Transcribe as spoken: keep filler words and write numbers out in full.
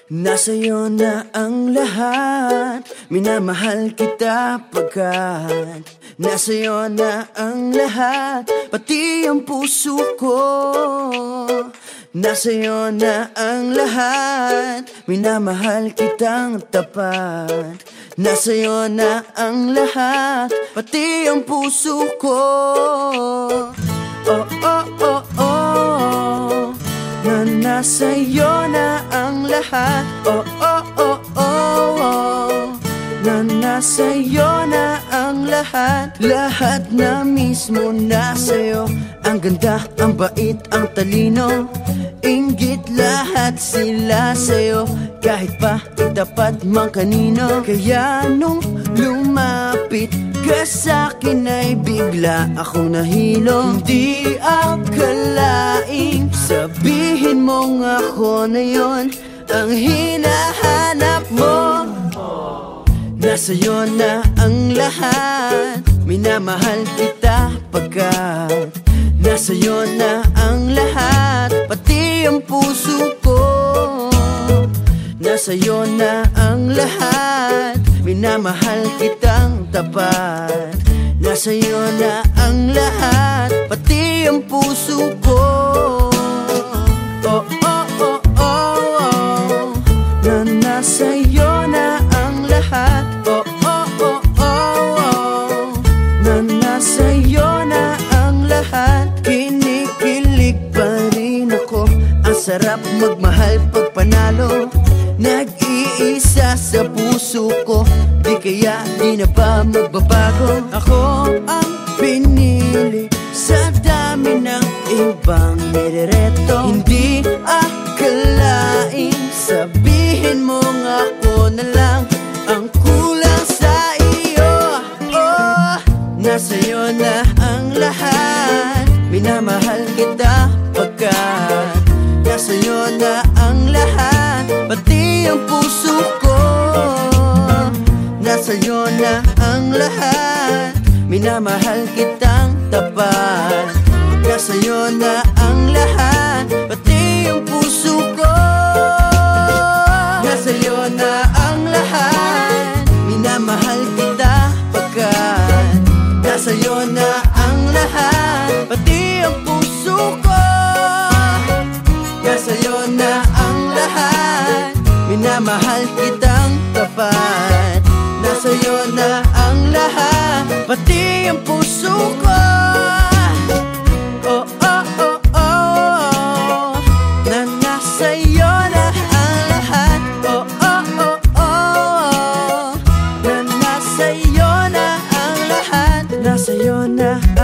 Nasa'yo na ang lahat, minamahal kita pagkat nasa'yo na ang lahat, pati ang puso ko. Nasa'yo na ang lahat, minamahal kitang tapat. Nasa'yo na ang lahat, pati ang puso ko. Oh, oh, oh, oh, na nasa'yo na ang lahat. Oh, oh, oh, oh, oh, na nasa'yo na ang lahat. Lahat na mismo nasa'yo. Ang ganda, ang bait, ang talino, inggit lahat sila sa'yo. Kahit pa itapat mang kanino. Kaya nung lumapit ka sa'kin ay bigla akong nahilo. Hindi akalaing sabihin mong ako na yon ang hinahanap mo. Nasa'yo na ang lahat, minamahal kita pagkat nasa'yo na ang lahat, pati ang puso ko. Nasa'yo na ang lahat, minamahal kitang tapat. Nasa'yo na ang lahat, pati ang puso ko. Oh, oh, oh, oh, oh, na nasa'yo na ang lahat. Oh, oh, oh, oh, oh, na nasa'yo na ang lahat. Kinikilig pa rin ako, ang sarap magmahal pag panalo. Nag-iisa sa puso ko, di kaya di na ba magbabago? Ako ang pinili sa dami ng ibang nirereto. Hindi akalaing sabihin mong ako na lang ang kulang sa iyo. Oh, nasa'yo na ang lahat, minamahal kita pagkat nasa'yo na ang lahat, pati ang puso ko. Nasa'yo na ang lahat, minamahal kitang tapat. Nasa'yo na ang lahat, pati ang puso ko. Nasa'yo na ang lahat, minamahal kita pagkat nasa'yo na ang lahat, pati ang puso ko. Nasa'yo na ang lahat, minamahal kitang tapat. Nasa'yo na ang lahat, pati ang puso ko. Oh, oh, oh, oh, na nasa'yo na ang lahat. Oh, oh, oh, oh, na nasa'yo na ang lahat. Nasa'yo na